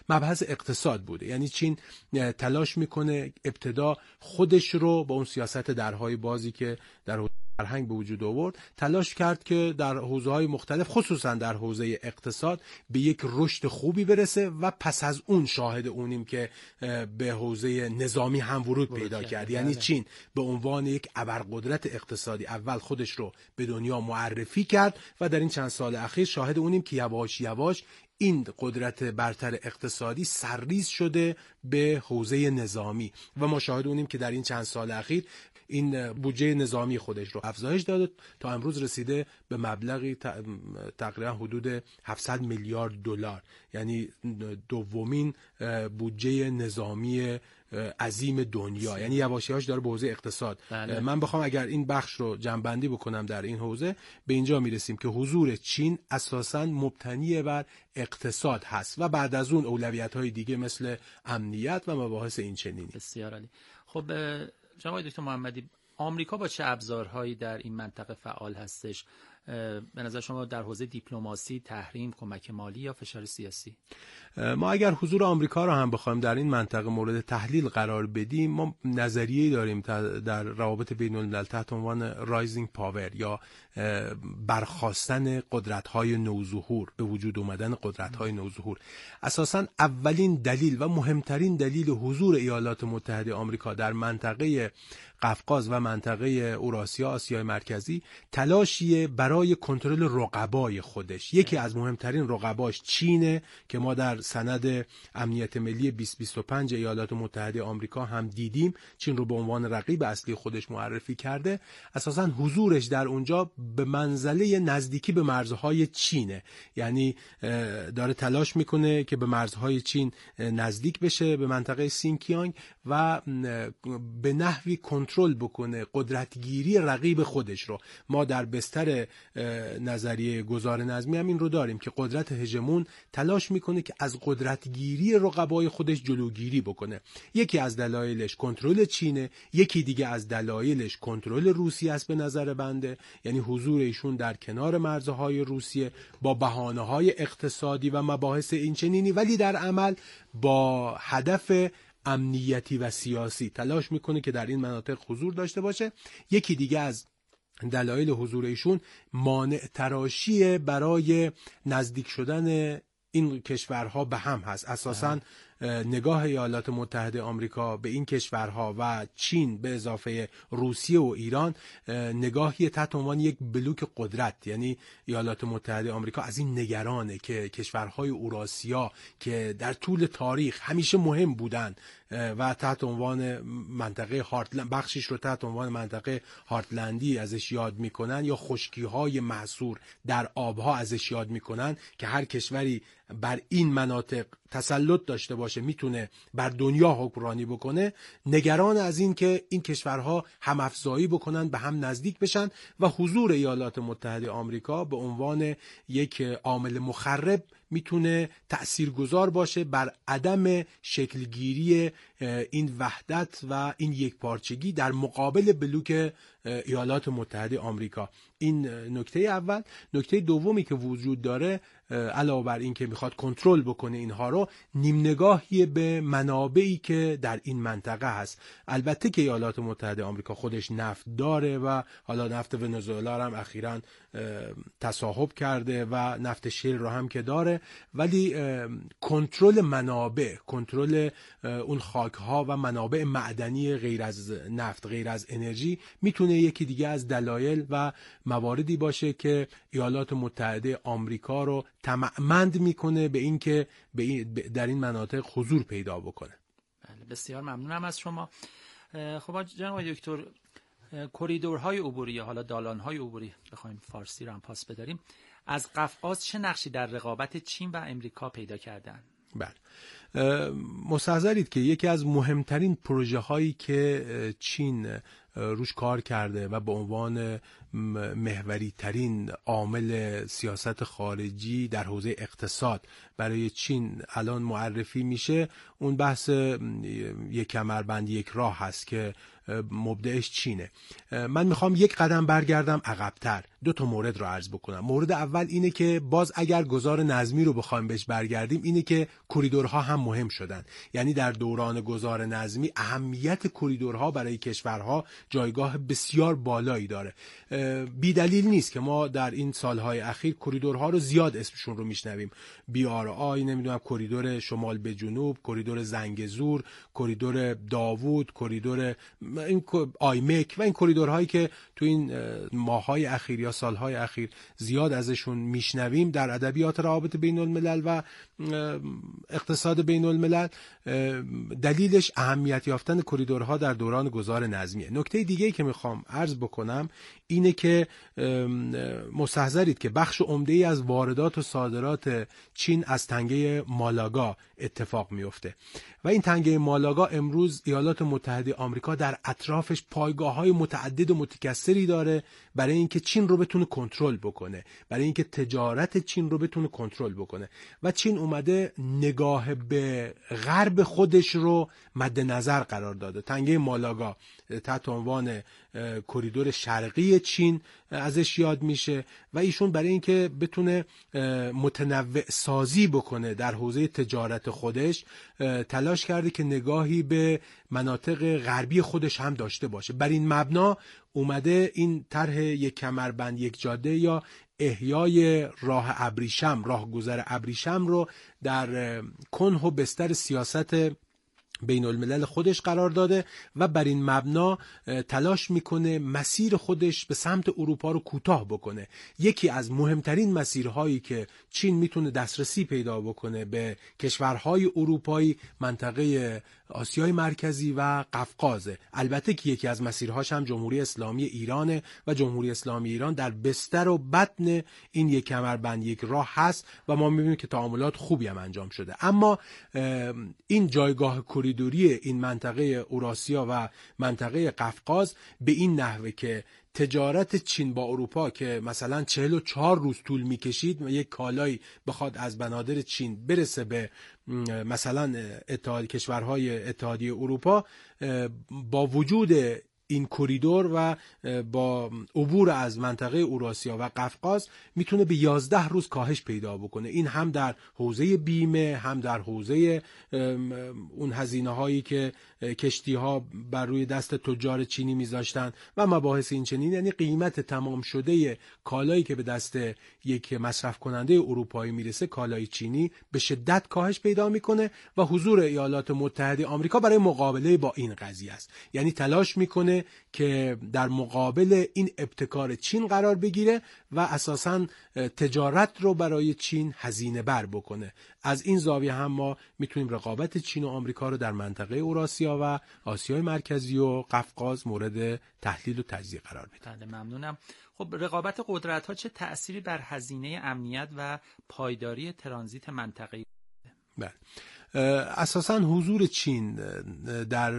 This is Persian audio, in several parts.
مبحث اقتصاد بوده. یعنی چین تلاش میکنه ابتدا خودش رو با اون سیاست درهای بازی که در فرهنگ به وجود آورد تلاش کرد که در حوزه‌های مختلف خصوصا در حوزه اقتصاد به یک رشد خوبی برسه و پس از اون شاهد اونیم که به حوزه نظامی هم ورود پیدا کرد. یعنی چین به عنوان یک ابرقدرت اقتصادی اول خودش رو به دنیا معرفی کرد و در این چند سال اخیر شاهد اونیم که یواش یواش این قدرت برتر اقتصادی سرریز شده به حوزه نظامی و ما شاهد اونیم که در این چند سال اخیر این بودجه نظامی خودش رو افزایش داده تا امروز رسیده به مبلغی تقریبا حدود 700 میلیارد دلار، یعنی دومین بودجه نظامی عظیم دنیا. یعنی یواش یواش داره به حوزه اقتصاد. من بخوام اگر این بخش رو جمع‌بندی بکنم در این حوزه، به اینجا میرسیم که حضور چین اساساً مبتنی بر اقتصاد هست و بعد از اون اولویت‌های دیگه مثل امنیت و مباحث این چنینی. بسیار عالی. خب جناب دکتر محمدی، آمریکا با چه ابزارهایی در این منطقه فعال هستش؟ به نظر شما در حوزه دیپلماسی، تحریم، کمک مالی یا فشار سیاسی؟ ما اگر حضور آمریکا را هم بخوایم در این منطقه مورد تحلیل قرار بدیم، ما نظریه‌ای داریم در روابط بین‌الملل تحت عنوان رایزینگ پاور یا برخاستن قدرت‌های نوظهور، به وجود اومدن قدرت‌های نوظهور. اساساً اولین دلیل و مهمترین دلیل حضور ایالات متحده آمریکا در منطقه قفقاز و منطقه اوراسیا، آسیای مرکزی، تلاشی برای کنترل رقبای خودش. یکی از مهمترین رقباش چینه که ما در سند امنیت ملی 2025 ایالات متحده آمریکا هم دیدیم. چین رو به عنوان رقیب اصلی خودش معرفی کرده. اساساً حضورش در اونجا به منزله نزدیکی به مرزهای چینه، یعنی داره تلاش میکنه که به مرزهای چین نزدیک بشه، به منطقه سینکیانگ، و به نحوی کنترل بکنه قدرتگیری رقیب خودش رو. ما در بستر نظریه گذار نظمی هم این رو داریم که قدرت هژمون تلاش میکنه که از قدرتگیری رقبای خودش جلوگیری بکنه. یکی از دلایلش کنترل چینه، یکی دیگه از دلایلش کنترل روسیه است به نظر بنده، یعنی حضور ایشون در کنار مرزهای روسیه با بهانه‌های اقتصادی و مباحث این چنینی، ولی در عمل با هدف امنیتی و سیاسی تلاش میکنه که در این مناطق حضور داشته باشه. یکی دیگه از دلایل حضور ایشون مانع تراشی برای نزدیک شدن این کشورها به هم هست. اساساً نگاه ایالات متحده آمریکا به این کشورها و چین به اضافه روسیه و ایران نگاهی تحت عنوان یک بلوک قدرت، یعنی ایالات متحده آمریکا از این نگرانه که کشورهای اوراسیا که در طول تاریخ همیشه مهم بودن و تحت عنوان منطقه هارتلند، بخشش رو تحت عنوان منطقه هارتلندی ازش یاد میکنن یا خشکی‌های محصور در آبها ازش یاد میکنن که هر کشوری بر این مناطق تسلط داشته باشه میتونه بر دنیا حکمرانی بکنه. نگران از این که این کشورها هم افزایی بکنن، به هم نزدیک بشن و حضور ایالات متحده آمریکا به عنوان یک عامل مخرب میتونه تأثیرگذار باشه بر عدم شکلگیری این وحدت و این یکپارچگی در مقابل بلوک ایالات متحده آمریکا. این نکته اول. نکته دومی که وجود داره علاوه بر این که میخواد کنترل بکنه اینها رو، نیم نگاهی به منابعی که در این منطقه هست. البته که ایالات متحده آمریکا خودش نفت داره و حالا نفت ونزوئلا هم اخیراً تصاحب کرده و نفت شیل رو هم که داره، ولی کنترل منابع، کنترل اون خاک‌ها و منابع معدنی غیر از نفت، غیر از انرژی، میتونه یکی دیگه از دلایل و مواردی باشه که ایالات متحده آمریکا رو طمع‌مند میکنه به این که در این مناطق حضور پیدا بکنه. بسیار ممنونم از شما. خب جناب دکتر، کریدورهای عبوری، حالا دالانهای عبوری بخوایم فارسی رو هم پاس بداریم، از قفقاز چه نقشی در رقابت چین و امریکا پیدا کردن؟ بله، مستحضرید که یکی از مهمترین پروژه هایی که چین روش کار کرده و به عنوان محوری ترین عامل سیاست خارجی در حوزه اقتصاد برای چین الان معرفی میشه، اون بحث یک کمربند یک راه هست که مبدعش چینه. من میخوام یک قدم برگردم عقب‌تر، 2 مورد رو عرض بکنم. مورد اول اینه که باز اگر گذار نظمی رو بخوایم بهش برگردیم، اینه که کریدورها هم مهم شدن. یعنی در دوران گذار نظمی اهمیت کریدورها برای کشورها جایگاه بسیار بالایی داره. بی دلیل نیست که ما در این سالهای اخیر کریدورها رو زیاد اسمشون رو میشنویم. BRI، نمیدونم کریدور شمال به جنوب، کریدور زنگزور، کریدور داوود، کریدور این آیمک و این کریدورهایی که تو این ماه‌های اخیر یا سالهای اخیر زیاد ازشون میشنویم در ادبیات روابط بین الملل و اقتصاد بین الملل، دلیلش اهمیت یافتن کریدورها در دوران گذار نظمیه. نکته دیگه‌ای که میخوام عرض بکنم اینه که مستحضرید که بخش عمده‌ای از واردات و صادرات چین از تنگه مالاگا اتفاق میفته و این تنگه مالاگا امروز ایالات متحده آمریکا در اطرافش پایگاه‌های متعدد و متکثری داره برای اینکه چین رو بتونه کنترل بکنه، برای اینکه تجارت چین رو بتونه کنترل بکنه و چین اومده نگاه به غرب خودش رو مد نظر قرار داده. تنگه مالاگا تحت عنوان کریدور شرقی چین ازش یاد میشه و ایشون برای اینکه بتونه متنوع سازی بکنه در حوزه تجارت خودش تلاش کرده که نگاهی به مناطق غربی خودش هم داشته باشه. بر این مبنا اومده این طرح یک کمربند یک جاده یا احیای راه ابریشم، راهگذر ابریشم رو در کنه و بستر سیاست بین الملل خودش قرار داده و بر این مبنا تلاش میکنه مسیر خودش به سمت اروپا رو کوتاه بکنه. یکی از مهمترین مسیرهایی که چین میتونه دسترسی پیدا بکنه به کشورهای اروپایی منطقه آسیای مرکزی و قفقازه. البته که یکی از مسیرهاش هم جمهوری اسلامی ایرانه و جمهوری اسلامی ایران در بستر و بطن این یک کمربند یک راه هست و ما میبینیم که تعاملات خوبی هم انجام شده. اما این جایگاه کریدوری این منطقه اوراسیا و منطقه قفقاز به این نحوه که تجارت چین با اروپا که مثلا 44 روز طول میکشید و یک کالایی بخواد از بنادر چین برسه به مثلا کشورهای اتحادیه اروپا، با وجود این کریدور و با عبور از منطقه اوراسیا و قفقاز میتونه به 11 روز کاهش پیدا بکنه. این هم در حوزه بیمه، هم در حوزه اون هزینه هایی که کشتی ها بر روی دست تجار چینی میذاشتن و مباحث این چنین. یعنی قیمت تمام شده کالایی که به دست یک مصرف کننده اروپایی میرسه، کالای چینی، به شدت کاهش پیدا میکنه و حضور ایالات متحده آمریکا برای مقابله با این قضیه است. یعنی تلاش میکنه که در مقابل این ابتکار چین قرار بگیره و اساساً تجارت رو برای چین هزینه بر بکنه. از این زاویه هم ما میتونیم رقابت چین و آمریکا رو در منطقه اوراسیا و آسیای مرکزی و قفقاز مورد تحلیل و تجزیه قرار بدیم. بله، ممنونم. خب رقابت قدرت‌ها چه تأثیری بر هزینه امنیت و پایداری ترانزیت منطقه‌ای؟ بله، اساساً حضور چین در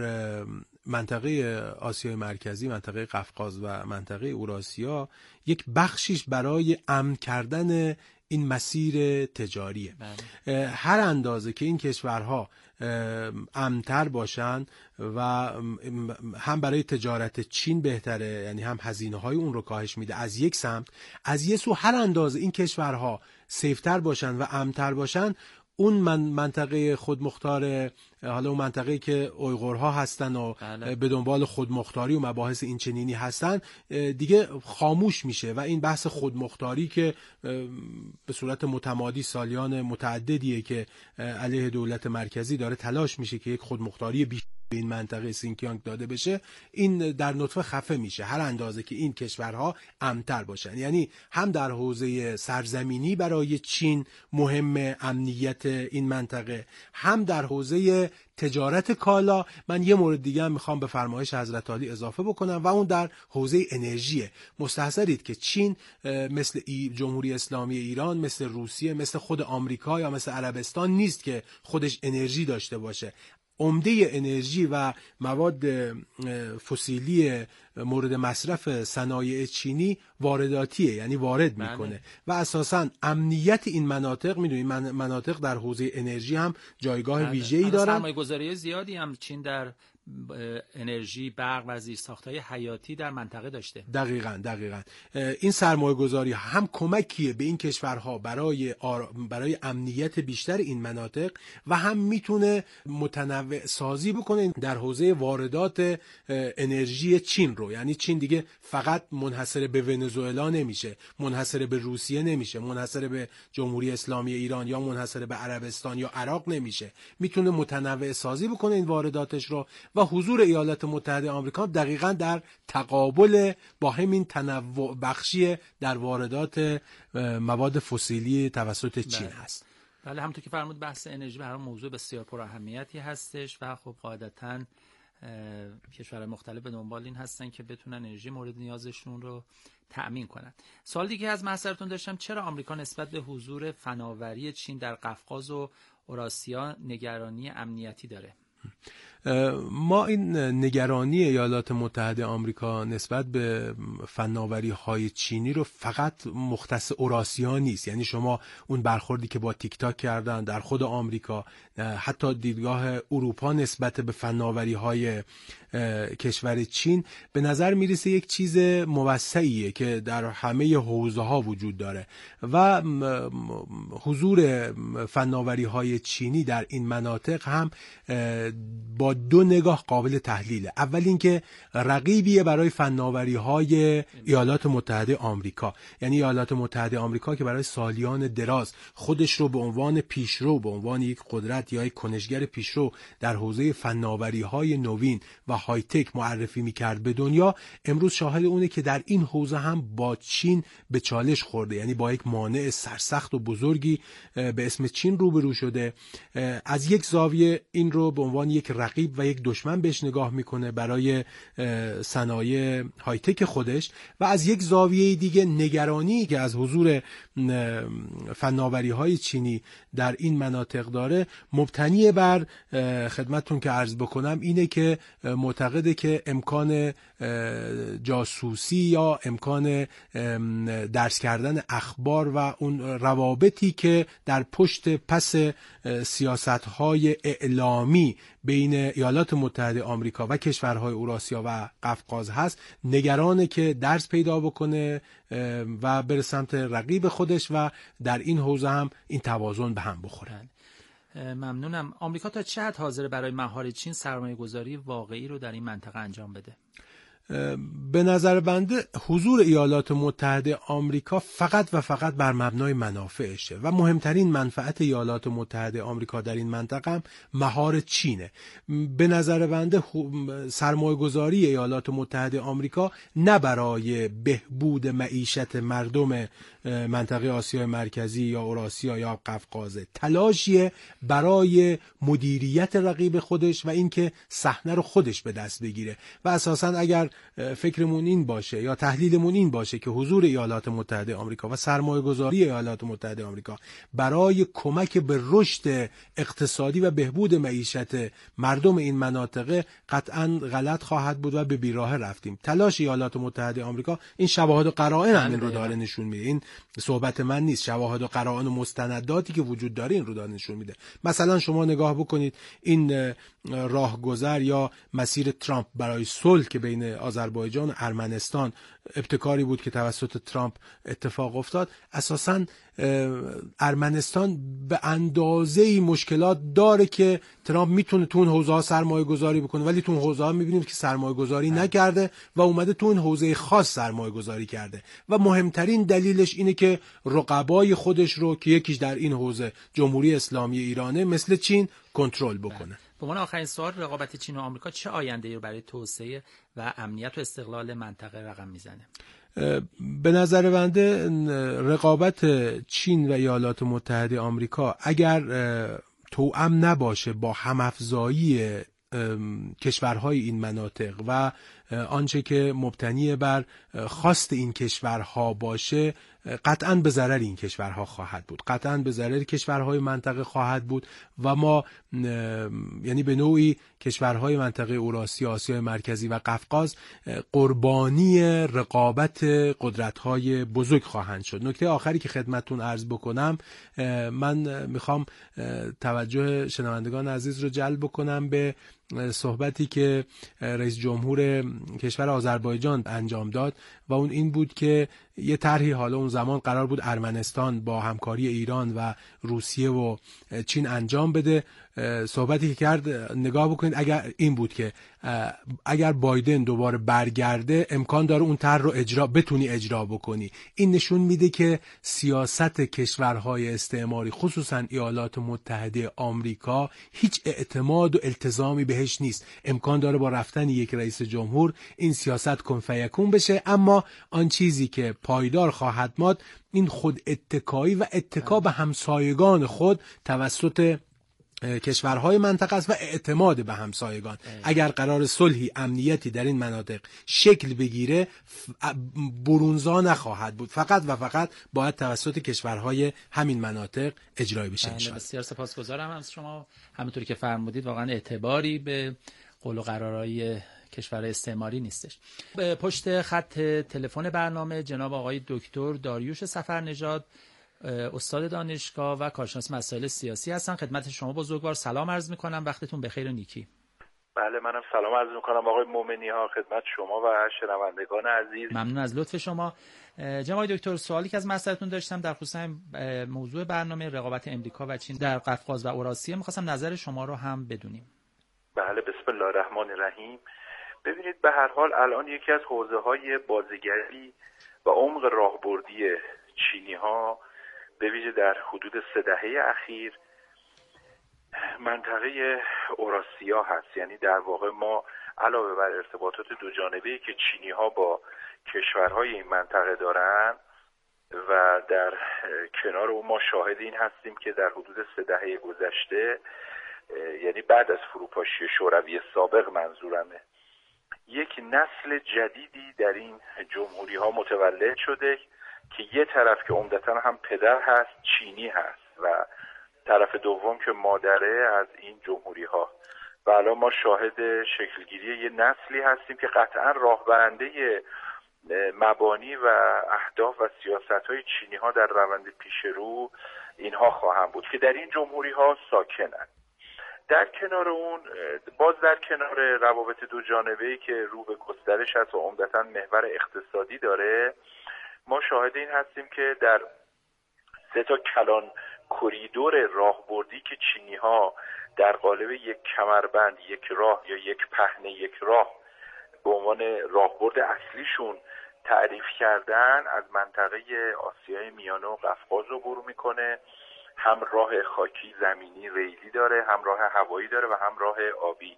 منطقه آسیای مرکزی، منطقه قفقاز و منطقه اوراسیا یک بخشیش برای امن کردن این مسیر تجاریه. هر اندازه که این کشورها امن‌تر باشن و هم برای تجارت چین بهتره، یعنی هم هزینه‌های اون رو کاهش میده از یک سمت، از یک سو هر اندازه این کشورها سیفتر باشن و امن‌تر باشن، اون منطقه خودمختار، حالا اون منطقه‌ای که اویغورها هستن و به دنبال خودمختاری و مباحث این چنینی هستن دیگه خاموش میشه و این بحث خودمختاری که به صورت متمادی سالیان متعددیه که علیه دولت مرکزی داره تلاش میشه که یک خودمختاری بیشتر به این منطقه سینکیانگ داده بشه، این در نطفه خفه میشه هر اندازه که این کشورها امن‌تر باشن. یعنی هم در حوزه سرزمینی برای چین مهم امنیت این منطقه، هم در حوزه تجارت کالا. من یه مورد دیگه هم میخوام به فرمایش حضرت عالی اضافه بکنم و اون در حوزه انرژیه. مستحضرید که چین مثل جمهوری اسلامی ایران، مثل روسیه، مثل خود آمریکا یا مثل عربستان نیست که خودش انرژی داشته باشه. عمده انرژی و مواد فسیلی مورد مصرف صنایع چینی وارداتیه، یعنی وارد میکنه و اساساً امنیت این مناطق، میدونید مناطق در حوزه انرژی هم جایگاه ویژه‌ای دارن. سرمایه‌گذاری زیادی هم چین در انرژی، برق و زیرساخت‌های حیاتی در منطقه داشته. دقیقاً این سرمایه‌گذاری هم کمکیه به این کشورها برای امنیت بیشتر این مناطق و هم میتونه متنوع سازی بکنه در حوزه واردات انرژی چین رو. یعنی چین دیگه فقط منحصر به ونزوئلا نمیشه، منحصر به روسیه نمیشه، منحصر به جمهوری اسلامی ایران یا منحصر به عربستان یا عراق نمیشه، میتونه متنوع سازی بکنه این وارداتش رو و حضور ایالات متحده آمریکا دقیقاً در تقابل با همین تنوع بخشی در واردات مواد فسیلی توسط چین هست. بله، همونطور که فرمود بحث انرژی برای موضوع بسیار پراهمیتی هستش و خب قاعدتاً کشورهای مختلف به دنبال این هستن که بتونن انرژی مورد نیازشون رو تأمین کنن. سوال دیگه از محضرتون داشتم، چرا آمریکا نسبت به حضور فناوری چین در قفقاز و اوراسیا نگرانی امنیتی داره؟ ما این نگرانی ایالات متحده آمریکا نسبت به فناوری‌های چینی رو فقط مختص اوراسیا نیست. یعنی شما اون برخوردی که با تیک تاک کردن در خود آمریکا، حتی دیدگاه اروپا نسبت به فناوری‌های کشور چین به نظر میرسه یک چیز موسعیه که در همه حوزه‌ها وجود داره و حضور فناوری‌های چینی در این مناطق هم با دو نگاه قابل تحلیله. اول اینکه رقیبیه برای فناوری‌های ایالات متحده آمریکا، یعنی ایالات متحده آمریکا که برای سالیان دراز خودش رو به عنوان پیشرو، به عنوان یک قدرت یا یک کنشگر پیشرو در حوزه فناوری‌های نوین و های تک معرفی می‌کرد به دنیا، امروز شاهد اونه که در این حوزه هم با چین به چالش خورده، یعنی با یک مانع سرسخت و بزرگی به اسم چین روبرو شده. از یک زاویه این رو به عنوان یک رقیب و یک دشمن بهش نگاه میکنه برای صنایع های تک خودش و از یک زاویه دیگه نگرانی که از حضور فناوری های چینی در این مناطق داره مبتنی بر خدمتتون که عرض بکنم اینه که معتقده که امکان جاسوسی یا امکان درس کردن اخبار و اون روابطی که در پشت پس سیاست‌های اعلامی بین ایالات متحده آمریکا و کشورهای اوراسیا و قفقاز هست، نگرانه که درس پیدا بکنه و بره سمت رقیب خودش و در این حوزه هم این توازن به هم بخوره. ممنونم. آمریکا تا چه حد حاضر برای مهار چین سرمایه‌گذاری واقعی رو در این منطقه انجام بده؟ به نظر بنده حضور ایالات متحده آمریکا فقط و فقط بر مبنای منافعشه و مهمترین منفعت ایالات متحده آمریکا در این منطقه هم مهار چینه. به نظر بنده سرمایه‌گذاری ایالات متحده آمریکا نه برای بهبود معیشت مردم منطقه آسیای مرکزی یا اوراسیا یا قفقازه، تلاشیه برای مدیریت رقیب خودش و اینکه صحنه رو خودش به دست بگیره و اساساً اگر فکرمون این باشه یا تحلیلمون این باشه که حضور ایالات متحده آمریکا و سرمایه‌گذاری ایالات متحده آمریکا برای کمک به رشد اقتصادی و بهبود معیشت مردم این مناطق قطعاً غلط خواهد بود و به بیراه رفتیم. تلاش ایالات متحده آمریکا، این شواهد و قرائن هم این رو داره نشون میده، این صحبت من نیست، شواهد و قرائن و مستنداتی که وجود داره این رو داره نشون میده. مثلا شما نگاه بکنید این راهگذر یا مسیر ترامپ برای صلح که بین آذربایجان و ارمنستان ابتکاری بود که توسط ترامپ اتفاق افتاد. اساساً ارمنستان به اندازه‌ای مشکلات داره که ترامپ میتونه تو اون حوزه‌ها سرمایه گذاری بکنه، ولی تو اون حوزه‌ها میبینیم که سرمایه گذاری نکرده و اومده تو اون حوزه خاص سرمایه گذاری کرده و مهمترین دلیلش اینه که رقبای خودش رو که یکیش در این حوزه جمهوری اسلامی ایرانه مثل چین کنترل بکنه. به عنوان آخرین سوال، رقابت چین و آمریکا چه آینده‌ای رو برای توسعه و امنیت و استقلال منطقه رقم میزنه؟ به نظر بنده رقابت چین و ایالات متحده آمریکا اگر توأم نباشه با هم‌افزایی کشورهای این مناطق و آنچه که مبتنی بر خواست این کشورها باشه قطعاً به ضرر این کشورها خواهد بود، قطعاً به ضرر کشورهای منطقه خواهد بود و ما یعنی به نوعی کشورهای منطقه اوراسیا، آسیای مرکزی و قفقاز قربانی رقابت قدرت‌های بزرگ خواهند شد. نکته آخری که خدمتتون عرض بکنم، من میخوام توجه شنوندگان عزیز رو جلب بکنم به صحبتی که رئیس جمهور کشور آذربایجان انجام داد و اون این بود که یه طرحی حالا اون زمان قرار بود ارمنستان با همکاری ایران و روسیه و چین انجام بده. صحبتی که کرد نگاه بکنید، اگر این بود که اگر بایدن دوباره برگرده امکان داره اون طرح رو بتونی اجرا بکنی. این نشون میده که سیاست کشورهای استعماری خصوصا ایالات متحده آمریکا هیچ اعتماد و التزامی بهش نیست. امکان داره با رفتن یک رئیس جمهور این سیاست کن فیکون بشه، اما آن چیزی که پایدار خواهد ماند این خود اتکایی و اتکا به همسایگان خود توسط کشورهای منطقه است و اعتماد به همسایگان. اگر قرار صلحی، امنیتی در این مناطق شکل بگیره برونزا نخواهد بود، فقط و فقط باید توسط کشورهای همین مناطق اجرای بشه ان شاءالله. بسیار سپاسگزارم از شما. همونطوری که فرمودید واقعا اعتباری به قول و قرارهای کشور استعماری نیستش. به پشت خط تلفن برنامه جناب آقای دکتر داریوش صفرنژاد، استاد دانشگاه و کارشناس مسائل سیاسی هستن. خدمت شما بزرگوار سلام عرض میکنم، وقتتون بخیر و نیکی. بله منم سلام عرض میکنم آقای مومنی ها خدمت شما و شنوندگان عزیز. ممنون از لطف شما. جناب دکتر، سوالی که از مسئلتون داشتم در خصوص موضوع برنامه رقابت امریکا و چین در قفقاز و اوراسیه میخواستم نظر شما رو هم بدونیم. بله بسم الله الرحمن الرحیم. ببینید به هر حال الان یکی از حوزه‌های بازیگری و عمق راهبردی چینی ها به ویژه در حدود 3 دهه اخیر منطقه اوراسیا هست. یعنی در واقع ما علاوه بر ارتباطات دو جانبه‌ای که چینی ها با کشورهای این منطقه دارن و در کنار اون ما شاهد این هستیم که در حدود 3 دهه گذشته، یعنی بعد از فروپاشی شوروی سابق منظورمه، یک نسل جدیدی در این جمهوری ها متولد شده که یه طرف که عمدتاً هم پدر هست چینی هست و طرف دوم که مادره از این جمهوری ها، و الان ما شاهد شکلگیری یه نسلی هستیم که قطعاً راهبرنده مبانی و اهداف و سیاست‌های چینی ها در روند پیش رو اینها خواهند بود که در این جمهوری ها ساکنند. در کنار اون باز در کنار روابط دو جانبه‌ای که رو به گسترش هست و عمدتاً محور اقتصادی داره، ما شاهد این هستیم که در 3 کلان کریدور راهبردی که چینی ها در قالب یک کمربند، یک راه یا یک پهنه یک راه به عنوان راهبرد اصلیشون تعریف کردن، از منطقه آسیای میانه و قفقاز عبور میکنه. هم راه خاکی زمینی ریلی داره، هم راه هوایی داره و هم راه آبی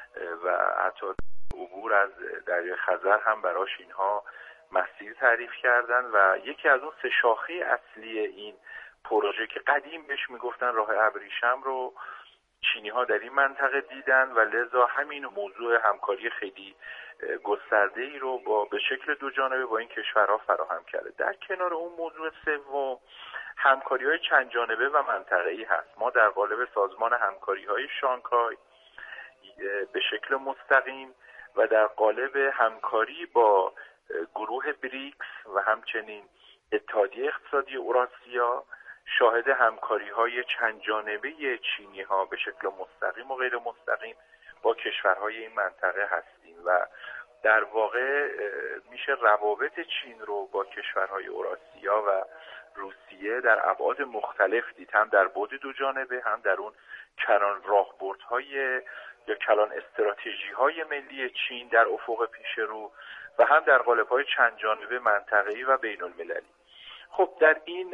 و حتی عبور از دریای خزر هم براش اینها مسیر تعریف کردن. و یکی از اون 3 شاخه اصلی این پروژه که قدیم بهش میگفتن راه ابریشم رو چینی ها در این منطقه دیدن و لذا همین موضوع همکاری خیلی گسترده ای رو به شکل دو جانبه با این کشورها فراهم کرده. در کنار اون موضوع سوم همکاری های چند جانبه و منطقه‌ای هست. ما در قالب سازمان همکاری های شانگهای به شکل مستقیم و در قالب همکاری با گروه بریکس و همچنین اتحادیه اقتصادی اوراسیا شاهد همکاری های چند جانبه چینی ها به شکل مستقیم و غیر مستقیم با کشورهای این منطقه هستیم و در واقع میشه روابط چین رو با کشورهای اوراسیا و روسیه در ابعاد مختلف دید، هم در بعد دو جانبه، هم در اون کلان راهبردهای یا کلان استراتژی‌های ملی چین در افق پیش رو و هم در قالب‌های چند جانبه منطقه‌ای و بین‌المللی. خب در این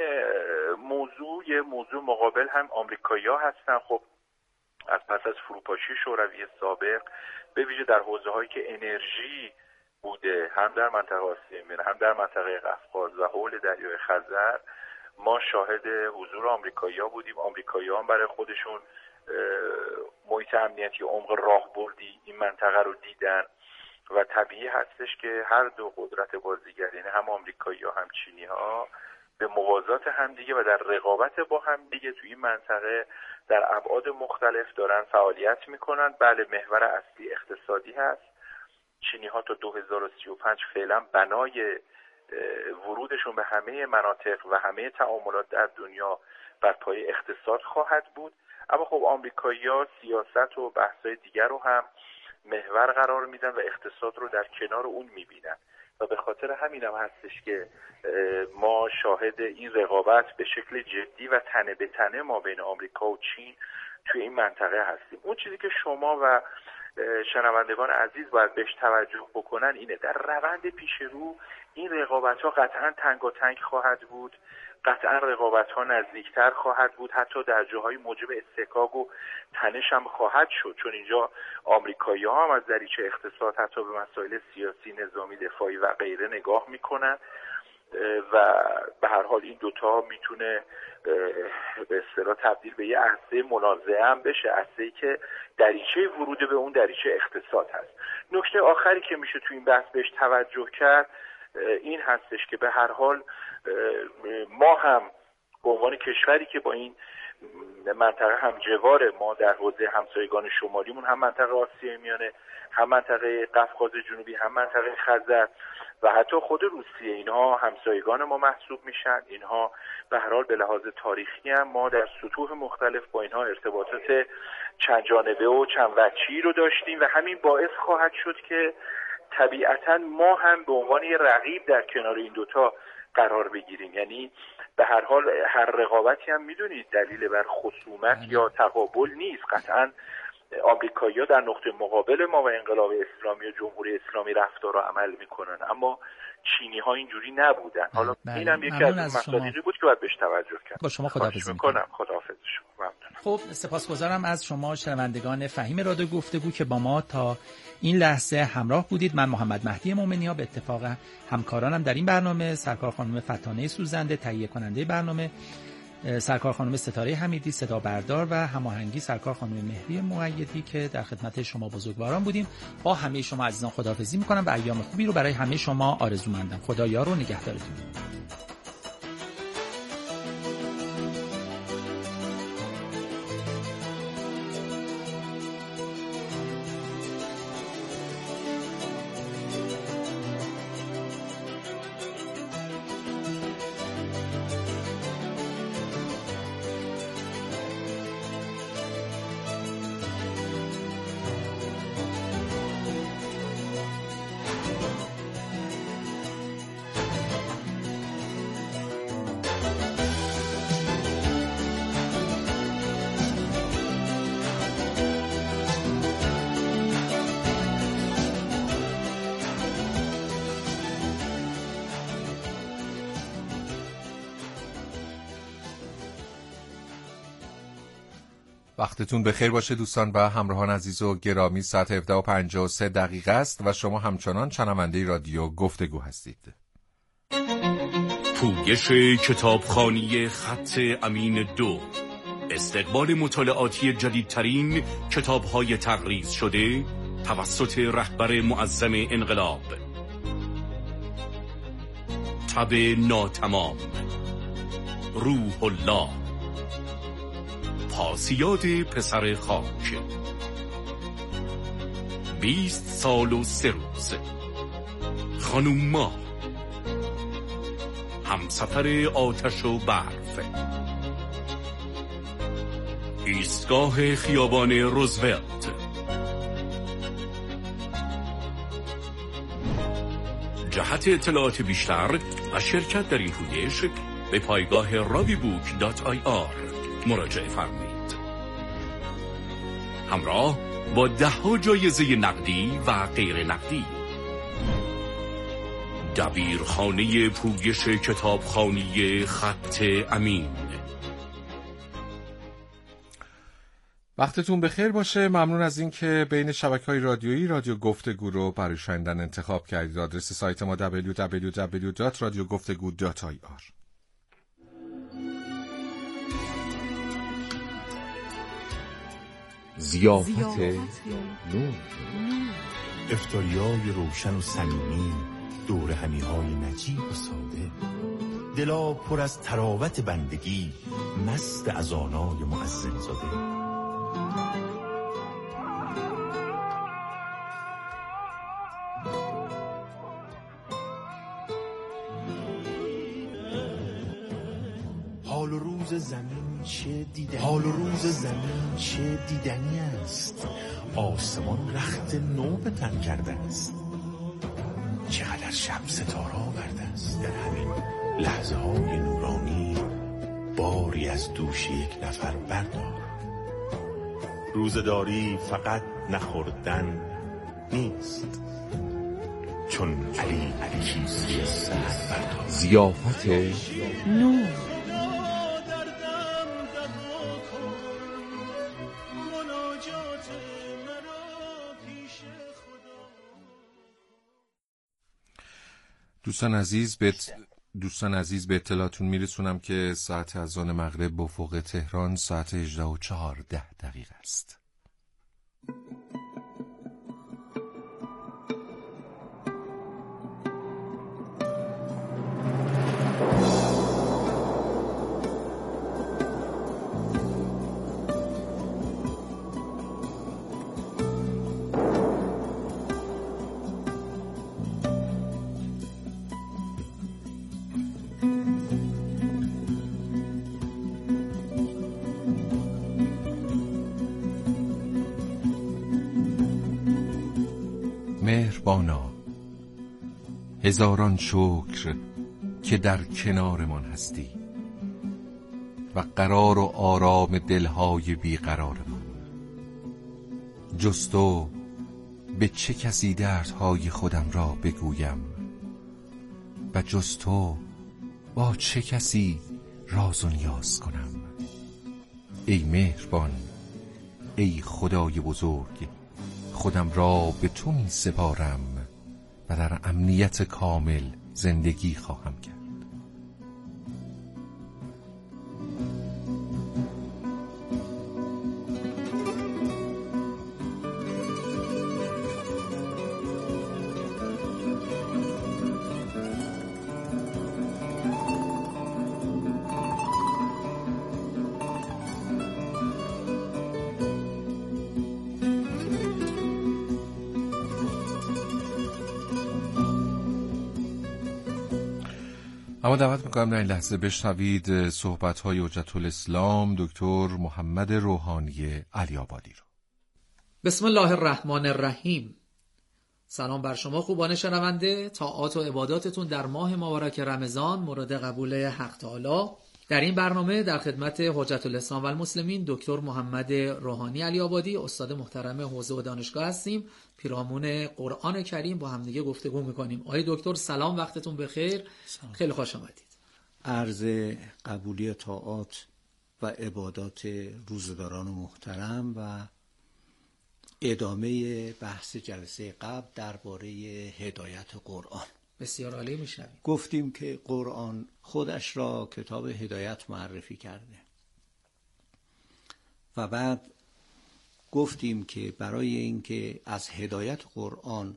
موضوع مقابل هم آمریکایی‌ها هستن. خب از پس از فروپاشی شوروی سابق به ویژه در حوزه‌هایی که انرژی بوده، هم در منطقه آسیای میانه هم در منطقه قفقاز و حول دریای خزر، ما شاهد حضور آمریکایی‌ها بودیم. آمریکایی‌ها هم برای خودشون محیط امنیتی عمق راهبردی این منطقه رو دیدن و طبیعی هستش که هر دو قدرت بازیگر، یعنی هم آمریکایی‌ها هم چینی‌ها، به موازات همدیگه و در رقابت با همدیگه توی این منطقه در ابعاد مختلف دارن فعالیت میکنن. بله، محور اصلی اقتصادی هست. چینی‌ها تا 2035 فعلا بنای ورودشون به همه مناطق و همه تعاملات در دنیا بر پایه اقتصاد خواهد بود. اما خب آمریکایی‌ها سیاست و بحث‌های دیگر رو هم محور قرار میدن و اقتصاد رو در کنار اون میبینن و به خاطر همین هم هستش که ما شاهد این رقابت به شکل جدی و تنه به تنه ما بین آمریکا و چین توی این منطقه هستیم. اون چیزی که شما و شنوندگان عزیز باید بهش توجه بکنن اینه در روند پیش رو این رقابت‌ها قطعاً تنگاتنگ خواهد بود، قطعاً رقابت‌ها نزدیکتر خواهد بود، حتی در جاهای موجب استحکاک و تنش هم خواهد شد، چون اینجا آمریکایی‌ها هم از دریچه اقتصاد حتی به مسائل سیاسی، نظامی، دفاعی و غیره نگاه میکنن و به هر حال این دوتا میتونه به اصطلاح تبدیل به یه عرصه منازعه هم بشه، عرصه‌ای که دریچه ورود به اون دریچه اقتصاد هست. نکته آخری که میشه تو این بحث بهش توجه کرد این هستش که به هر حال ما هم به عنوان کشوری که با این منطقه همجواره، ما در حوزه همسایگان شمالیمون هم منطقه آسیای میانه، هم منطقه قفقاز جنوبی، هم منطقه خزر و حتی خود روسیه، اینها همسایگان ما محسوب میشن. اینها به هر حال به لحاظ تاریخی هم ما در سطوح مختلف با اینها ارتباطات چند جانبه و چند وجهی رو داشتیم و همین باعث خواهد شد که طبیعتا ما هم به عنوان یه رقیب در کنار این دوتا قرار بگیریم. یعنی به هر حال هر رقابتی هم میدونید دلیل بر خصومت یا تقابل نیست. قطعا آمریکایی‌ها در نقطه مقابل ما و انقلاب اسلامی و جمهوری اسلامی رفتار و عمل میکنن، اما چینی‌ها اینجوری نبودن. حالا اینم یکی از مصادیقی بود که باید بهش توجه کرد. با شما خداحافظی میکنم. خداحافظ شما. خب سپاسگزارم از شما شنوندگان فهیم رادیو گفتگو که با ما تا این لحظه همراه بودید. من محمد مهدی مومنی‌ها به اتفاق همکارانم در این برنامه، سرکار خانم فتانه سوزنده تهیه کننده برنامه، سرکار خانم ستاره حمیدی صدا بردار و هماهنگی سرکار خانم مهری مؤیدی که در خدمت شما بزرگواران بودیم. با همه شما عزیزان خداحافظی می‌کنم و ایام خوبی رو برای همه شما آرزومندم. خدا یار و نگهدارتون. وقتتون بخیر باشه دوستان و همراهان عزیز و گرامی. ساعت 17:53 است و شما همچنان شنونده رادیو گفتگو هستید. پویش کتابخوانی خط امین 2، استقبال مطالعاتی جدیدترین کتاب‌های تقریض شده توسط رهبر معظم انقلاب. تب ناتمام، روح الله، پاسیاد پسر خاک، 20 سال و 3 روز، خانوم ماه، همسفر آتش و برف، ایستگاه خیابان روزولت، جهت اطلاعات بیشتر و شرکت در این پویش به پایگاه ravibook.ir مراجعه فرمایید. همراه با 10 جایزه نقدی و غیر نقدی. دبیرخانه پویش کتابخوانی خط امین. وقتتون بخیر باشه. ممنون از این که بین شبکه‌های رادیویی رادیو گفتگو رو برای شنیدن انتخاب کردید. آدرس سایت ما www.radiogoftegoud.ir. ضیافت نور. افطاریای روشن و صمیمی، دور همیهای نجیب و ساده، دلا پر از تراوت بندگی، مست از آنای مؤذن زاده. حال و روز زمین چه دیدنی است، آسمان رخت نو به تن کرده است. چقدر شب ستاره آورده است، در همین لحظه های نورانی باری از دوش یک نفر بردار. روزداری فقط نخوردن نیست، چون علی کیسه سر بردار. ضیافت نور. دوستان عزیز به اطلاعتون میرسونم که ساعت اذان مغرب به افق تهران ساعت 18:14 است. مهربانا، هزاران شکر که در کنارمان هستی و قرار و آرام دلهای بیقرارمان. جز تو به چه کسی دردهای خودم را بگویم و جز تو با چه کسی راز و نیاز کنم. ای مهربان، ای خدای بزرگ، خودم را به تو می سپارم و در امنیت کامل زندگی خواهم کرد. اما دعوت میکنم در این لحظه بشنوید صحبت‌های حجت الاسلام دکتر محمد روحانی علی‌آبادی رو. بسم الله الرحمن الرحیم. سلام بر شما خوبان شنونده. طاعات و عباداتتون در ماه مبارک رمضان مورد قبول حق تعالی. در این برنامه در خدمت حجت الاسلام و المسلمین دکتر محمد روحانی علی‌آبادی، استاد محترم حوزه و دانشگاه هستیم. پیرامون قرآن کریم با همدیگه گفتگو میکنیم. آقای دکتر سلام، وقتتون بخیر. خیلی خوش آمدید. عرض قبولی طاعات و عبادات روزداران محترم و ادامه بحث جلسه قبل درباره هدایت قرآن. بسیار عالی. میشنویم. گفتیم که قرآن خودش را کتاب هدایت معرفی کرده و بعد گفتیم که برای اینکه از هدایت قرآن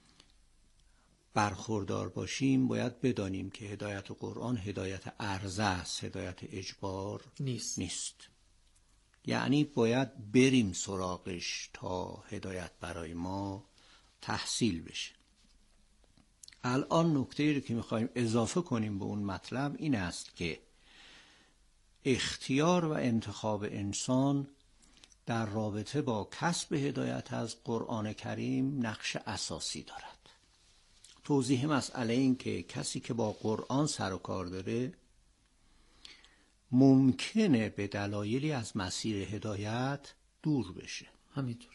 برخوردار باشیم باید بدانیم که هدایت قرآن هدایت عرضه است، هدایت اجبار نیست. یعنی باید بریم سراغش تا هدایت برای ما تحصیل بشه. الان نکته‌ای که میخوایم اضافه کنیم به اون مطلب این است که اختیار و انتخاب انسان در رابطه با کسب هدایت از قرآن کریم نقش اساسی دارد. توضیح مسئله این که کسی که با قرآن سر و کار داره ممکنه به دلایلی از مسیر هدایت دور بشه. همینطور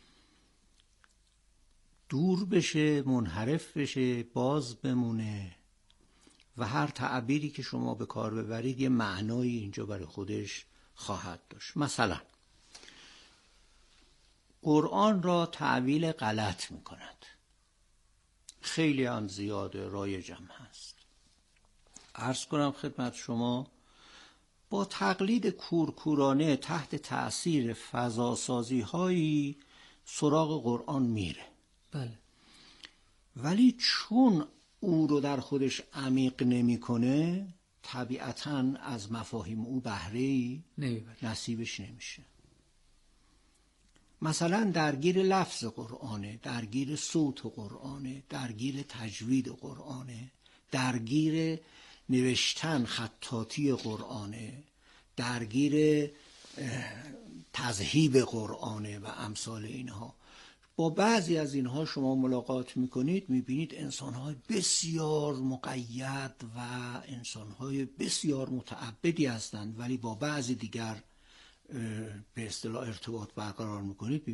دور بشه، منحرف بشه، باز بمونه و هر تعبیری که شما به کار ببرید یه معنایی اینجا برای خودش خواهد داشت. مثلا قرآن را تعویل غلط می کند. خیلی هم زیاد رایجم هست. عرض کنم خدمت شما با تقلید کورکورانه تحت تأثیر فضاسازی هایی سراغ قرآن میره. بله. ولی چون او رو در خودش عمیق نمیکنه، طبیعتاً از مفاهیم او بهره‌ای نصیبش نمیشه. مثلا درگیر لفظ قرآنه، درگیر صوت قرآنه، درگیر تجوید قرآنه، درگیر نوشتن خطاطی قرآنه، درگیر تذهیب قرآنه و امثال اینها. با بعضی از اینها شما ملاقات میکنید، میبینید انسانهای بسیار مقید و انسانهای بسیار متعبدی هستند، ولی با بعضی دیگر به اصطلاح ارتباط برقرار میکنید